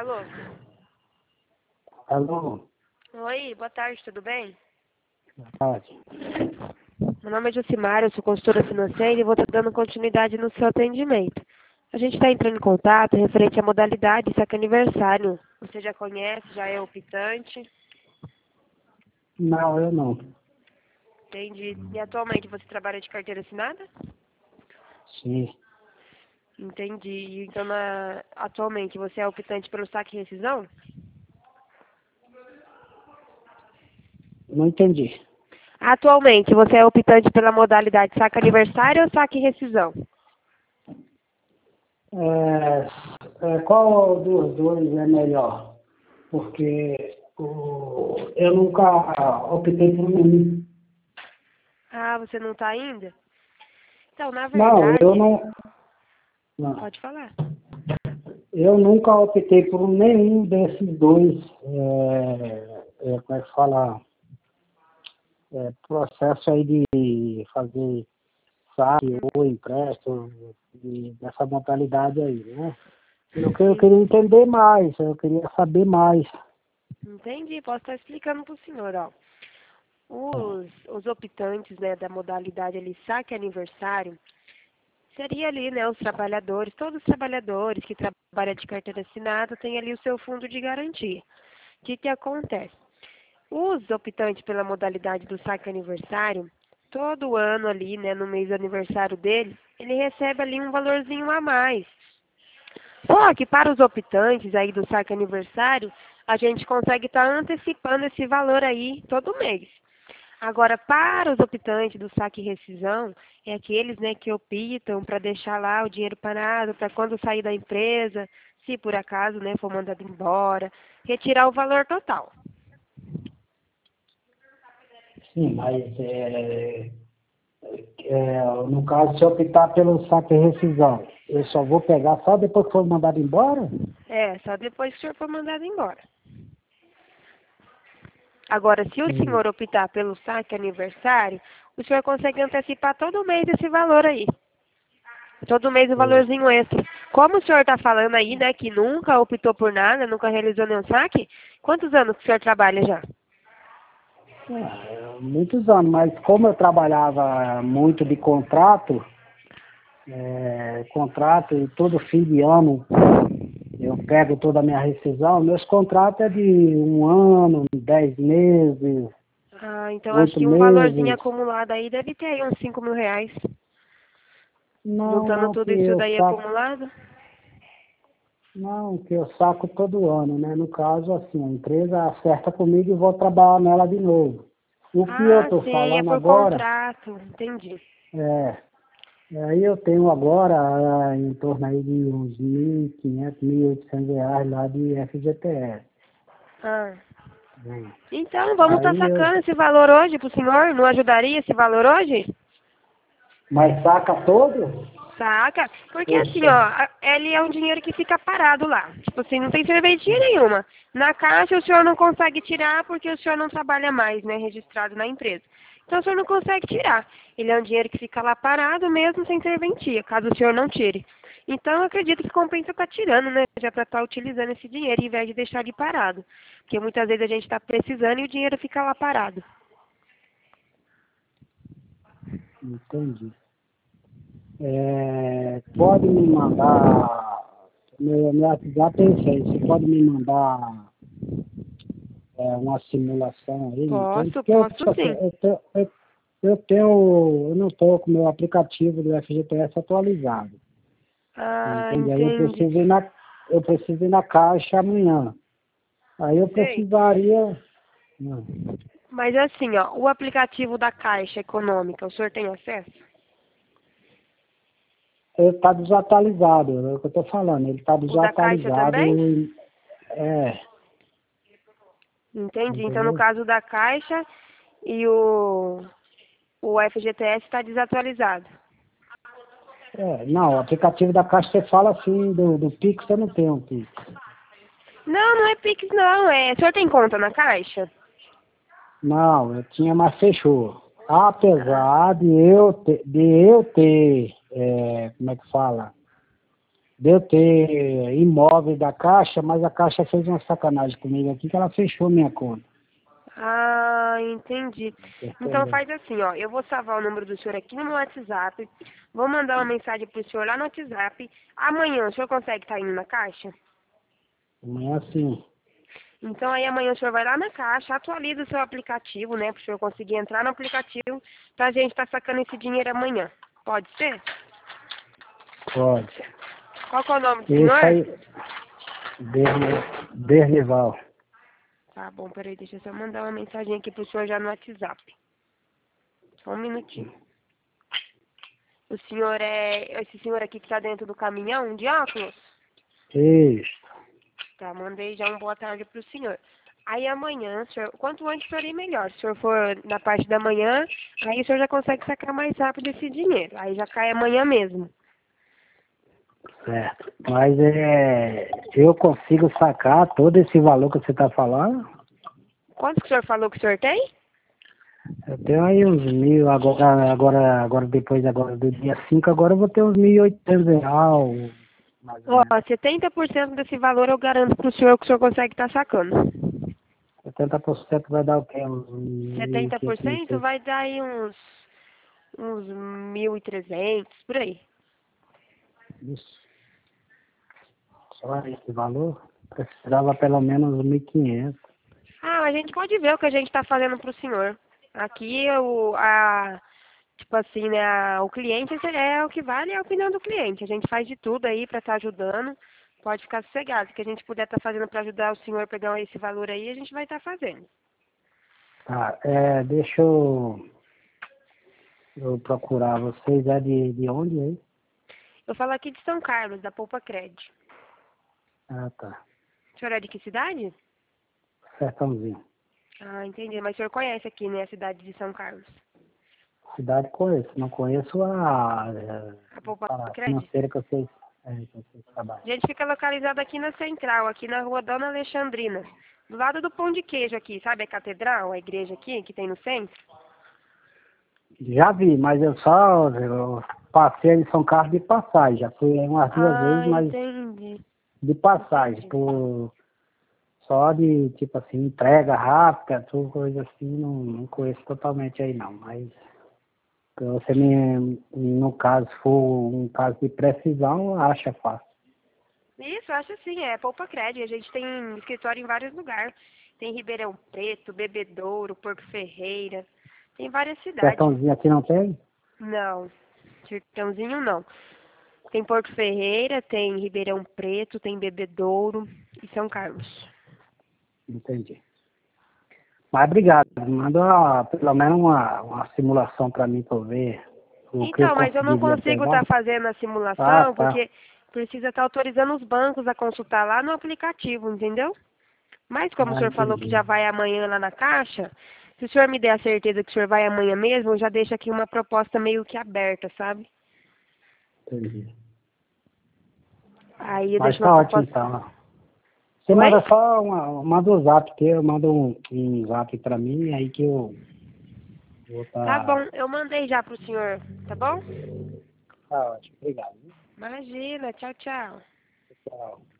Alô? Alô? Oi, boa tarde, tudo bem? Boa tarde. Meu nome é Jucimara, eu sou consultora financeira e vou estar dando continuidade no seu atendimento. A gente está entrando em contato referente à modalidade saque aniversário. Você já conhece, já é optante? Não, eu não. Entendi. E atualmente você trabalha de carteira assinada? Sim. Entendi. Então, atualmente você é optante pelo saque e rescisão? Não entendi. Atualmente você é optante pela modalidade saque aniversário ou saque e rescisão? Qual dos dois é melhor? Porque eu nunca optei por nenhum. Ah, você não está ainda? Então, na Não, eu verdade, não. pode falar. Eu nunca optei por nenhum desses dois, como é que fala, processo aí de fazer saque ou empréstimo, dessa modalidade aí, né? Eu Sim, queria entender mais, eu queria saber mais. entendi. Posso estar explicando para o senhor, ó. Os optantes, né, da modalidade ali, saque aniversário, seria ali, né, os trabalhadores, todos os trabalhadores que trabalham de carteira assinada têm ali o seu fundo de garantia. O que acontece? Os optantes pela modalidade do saque aniversário, todo ano ali, né, no mês do aniversário dele, ele recebe ali um valorzinho a mais. Só que para os optantes aí do saque aniversário, a gente consegue estar antecipando esse valor aí todo mês. Agora, para os optantes do saque e rescisão, é aqueles, né, que optam para deixar lá o dinheiro parado para quando sair da empresa, se por acaso, né, for mandado embora, retirar o valor total. Sim, mas no caso, se eu optar pelo saque e rescisão, eu só vou pegar só depois que for mandado embora? É, só depois que o senhor for mandado embora. Agora, se o Sim. senhor optar pelo saque aniversário, o senhor consegue antecipar todo mês esse valor aí. Todo mês um Sim. valorzinho extra. Como o senhor está falando aí, né, que nunca optou por nada, nunca realizou nenhum saque, quantos anos que o senhor trabalha já? Muitos anos, mas como eu trabalhava muito de contrato, contrato e todo fim de ano eu pego toda a minha rescisão, meus contratos é de 1 ano, 10 meses, Ah, então acho 8 que um valorzinho meses. acumulado aí deve ter aí uns 5.000 reais. Não, Juntando não, tudo isso daí acumulado? que eu saco todo ano, né? No caso, assim, a empresa acerta comigo e vou trabalhar nela de novo. O que eu Ah, estou sim, é falando por agora, contrato. Entendi. é, aí eu tenho agora em torno aí de uns 1.500, R$ 1.800 lá de FGTS. Ah. Né? Então, vamos estar Aí eu, sacando esse valor hoje pro senhor? Não ajudaria esse valor hoje? mas saca todo? Saca? Porque Eu assim, só, ó, ele é um dinheiro que fica parado lá. Tipo assim, não tem serventia nenhuma. Na caixa o senhor não consegue tirar porque o senhor não trabalha mais, né, registrado na empresa. Então o senhor não consegue tirar. Ele é um dinheiro que fica lá parado mesmo sem serventia, caso o senhor não tire. Então eu acredito que compensa estar tirando, né, já para estar utilizando esse dinheiro em vez de deixar ele parado. Porque muitas vezes a gente está precisando e o dinheiro fica lá parado. entendi. Pode me mandar, meu WhatsApp é esse aí, você pode me mandar uma simulação aí, não tem? Posso, Porque eu, posso tipo assim, sim. eu não estou com o meu aplicativo do FGTS atualizado, Ah, entende? Aí entendi. eu preciso ir na caixa amanhã. Aí eu Sei. precisaria, não, Mas assim, ó, o aplicativo da Caixa Econômica, o senhor tem acesso? ele está desatualizado, é o que eu estou falando, ele está O da Caixa desatualizado, também? é, Entendi. Então, no entendeu? caso da Caixa e o FGTS está desatualizado. Não, o aplicativo da Caixa você fala assim, do Pix, eu não tenho Pix. Não, não é Pix, não. O senhor tem conta na Caixa? Não, eu tinha, mas fechou. Ah, Apesar de eu ter, como é que fala? de eu ter imóvel da Caixa, mas a Caixa fez uma sacanagem comigo aqui, que ela fechou minha conta. Ah, entendi. Então Entendeu? faz assim, ó, eu vou salvar o número do senhor aqui no meu WhatsApp, vou mandar uma mensagem pro senhor lá no WhatsApp. Amanhã o senhor consegue estar indo na Caixa? Amanhã sim. Então aí amanhã o senhor vai lá na Caixa, atualiza o seu aplicativo, né, pro senhor conseguir entrar no aplicativo pra gente estar sacando esse dinheiro amanhã. Pode ser? Pode. Qual que é o nome do Isso senhor? aí, Dernival. Tá bom, peraí, deixa eu só mandar uma mensagem aqui pro senhor já no WhatsApp. Só um minutinho. O senhor esse senhor aqui que tá dentro do caminhão de óculos? Isso. Tá, mandei já uma boa tarde pro senhor. Aí amanhã, senhor, quanto antes for ir melhor. Se o senhor for na parte da manhã, aí o senhor já consegue sacar mais rápido esse dinheiro. Aí já cai amanhã mesmo. Certo. Mas eu consigo sacar todo esse valor que você está falando? Quanto que o senhor falou que o senhor tem? Eu tenho aí uns 1.000, agora depois do dia 5, agora eu vou ter uns 1.800 reais, mais ou Ó, menos. 70% desse valor eu garanto pro senhor que o senhor consegue estar sacando. 70% vai dar o quê? Uns 1.500, 70% 1.600. vai dar aí uns 1.300, por aí. Isso. Só esse valor? Precisava pelo menos 1.500. Ah, a gente pode ver o que a gente está fazendo pro senhor. Aqui, tipo assim, né, o cliente é o que vale, é a opinião do cliente. A gente faz de tudo aí para estar ajudando. Pode ficar sossegado. O que a gente puder estar fazendo para ajudar o senhor a pegar esse valor aí, a gente vai estar fazendo. Tá, deixa eu procurar. Vocês de onde aí? Eu falo aqui de São Carlos, da Poupa Cred. Ah, tá. O senhor é de que cidade? Sertãozinho. Ah, entendi. Mas o senhor conhece aqui, né, a cidade de São Carlos? Cidade conheço, não conheço A Poupa a Cred? financeira que vocês trabalham. A gente fica localizado aqui na Central, aqui na rua Dona Alexandrina. Do lado do Pão de Queijo aqui, sabe a catedral, a igreja aqui, que tem no centro? Já vi, mas eu passei em São Carlos de passagem. Já fui aí umas 2 vezes, Ah, mas entendi. de passagem. Entendi. Só de, tipo assim, entrega rápida, tudo coisa assim, não conheço totalmente aí não. Mas se você no caso, for um caso de precisão, acha fácil. Isso, acho sim, é Poupa Cred. A gente tem escritório em vários lugares. Tem Ribeirão Preto, Bebedouro, Porto Ferreira. Tem várias cidades. Sertãozinho aqui não tem? Não, Sertãozinho não. Tem Porto Ferreira, tem Ribeirão Preto, tem Bebedouro e São Carlos. Entendi. Mas obrigado, manda pelo menos uma simulação para mim para eu ver o que eu Então, mas eu não conseguiria consigo estar pegar. fazendo a Ah, simulação tá. porque precisa estar autorizando os bancos a consultar lá no aplicativo, entendeu? Mas como o Ah, senhor falou que já entendi. vai amanhã lá na Caixa, se o senhor me der a certeza que o senhor vai amanhã mesmo, eu já deixo aqui uma proposta meio que aberta, sabe? Entendi. Aí eu Mas deixo uma tá ótimo proposta. então. Você Oi? manda só manda um zap que eu mando um zap para mim, aí que eu vou Tá bom, estar. eu mandei já pro senhor, tá bom? Tá ótimo, obrigado. Imagina, tchau, tchau. Tchau.